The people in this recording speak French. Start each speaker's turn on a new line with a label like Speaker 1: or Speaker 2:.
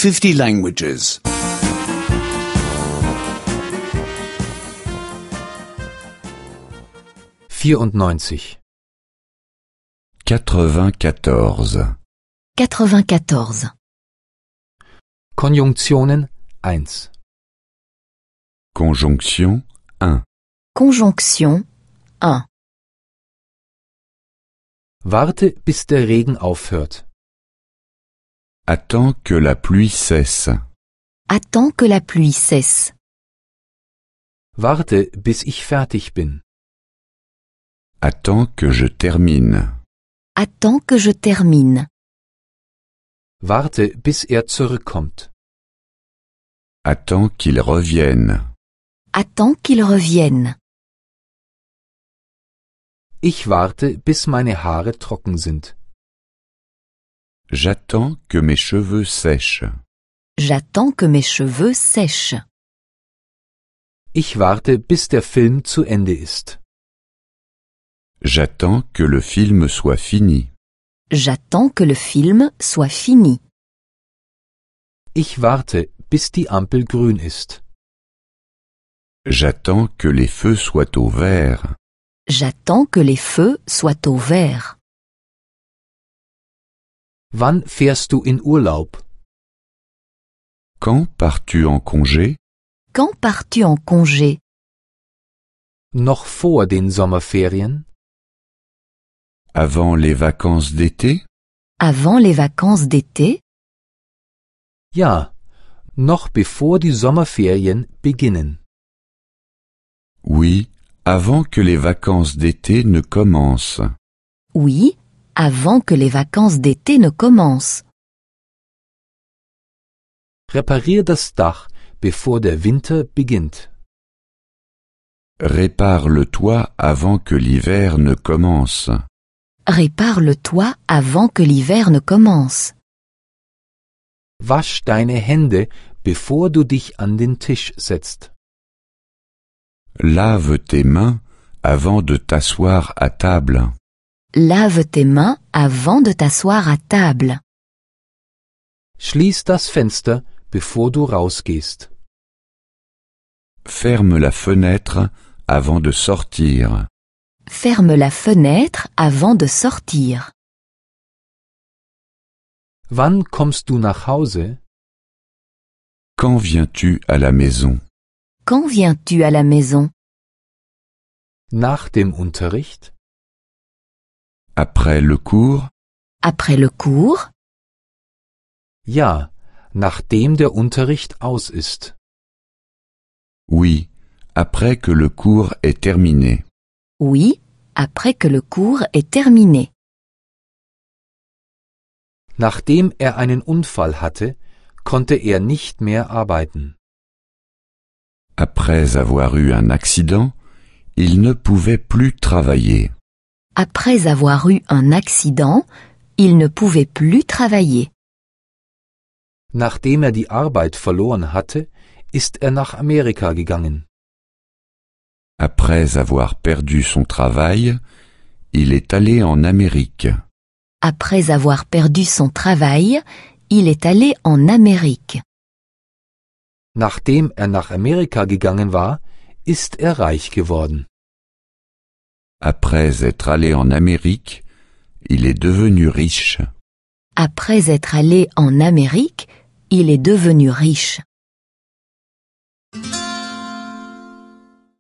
Speaker 1: 50 languages.
Speaker 2: 94.
Speaker 3: 94.
Speaker 4: 94.
Speaker 2: Konjunktionen 1.
Speaker 3: Conjonction 1.
Speaker 4: Conjonction 1.
Speaker 2: Warte, bis der Regen aufhört.
Speaker 3: Attends que la pluie cesse.
Speaker 4: Attends que la pluie cesse.
Speaker 2: Warte, bis ich fertig bin.
Speaker 3: Attends que je termine.
Speaker 4: Attends que je termine.
Speaker 2: Warte, bis er zurückkommt.
Speaker 3: Attends qu'il revienne.
Speaker 4: Attends qu'il revienne.
Speaker 2: Ich warte, bis meine Haare trocken sind.
Speaker 3: J'attends que mes cheveux sèchent.
Speaker 4: J'attends que mes cheveux sèchent.
Speaker 2: Ich warte, bis der Film zu Ende ist.
Speaker 3: J'attends que le film soit fini.
Speaker 4: J'attends que le film soit fini.
Speaker 2: Ich warte, bis die Ampel grün ist.
Speaker 3: J'attends que les feux soient au vert.
Speaker 4: J'attends que les feux soient au vert.
Speaker 2: Wann fährst du in Urlaub?
Speaker 3: Quand pars-tu en congé?
Speaker 4: Quand pars-tu en congé?
Speaker 2: Noch vor den Sommerferien?
Speaker 3: Avant les vacances d'été?
Speaker 4: Avant les vacances d'été?
Speaker 2: Ja, noch bevor die Sommerferien beginnen.
Speaker 3: Oui, avant que les vacances d'été ne commencent.
Speaker 4: Oui, avant que les vacances d'été ne commencent.
Speaker 2: Reparier das Dach, bevor der Winter beginnt.
Speaker 3: Répare le toit avant que l'hiver ne commence.
Speaker 4: Répare le toit avant que l'hiver ne commence.
Speaker 2: Wasch deine Hände, bevor du dich an den Tisch setzt.
Speaker 3: Lave tes mains avant de t'asseoir à table.
Speaker 4: Lave tes mains avant de t'asseoir à table.
Speaker 2: Schließ das Fenster, bevor du rausgehst.
Speaker 3: Ferme la fenêtre avant de sortir.
Speaker 4: Ferme la fenêtre avant de sortir.
Speaker 2: Wann kommst du nach Hause?
Speaker 3: Quand viens-tu à la maison?
Speaker 4: Quand viens-tu à la maison?
Speaker 2: Nach dem Unterricht?
Speaker 3: Après le cours?
Speaker 4: Après le cours?
Speaker 2: Ja, nachdem der Unterricht aus ist.
Speaker 3: Oui, après que le cours est terminé.
Speaker 4: Oui, après que le cours est terminé.
Speaker 2: Nachdem er einen Unfall hatte, konnte er nicht mehr arbeiten.
Speaker 3: Après avoir eu un accident, il ne pouvait plus travailler.
Speaker 4: Après avoir eu un accident, il ne pouvait plus travailler.
Speaker 2: Nachdem er die Arbeit verloren hatte, ist er nach Amerika gegangen.
Speaker 3: Après avoir perdu son travail, il est allé en Amérique.
Speaker 4: Après avoir perdu son travail, il est allé en Amérique.
Speaker 2: Nachdem er nach Amerika gegangen war, ist er reich geworden.
Speaker 3: Après être allé en Amérique, il est devenu riche.
Speaker 4: Après être allé en Amérique, il est devenu riche.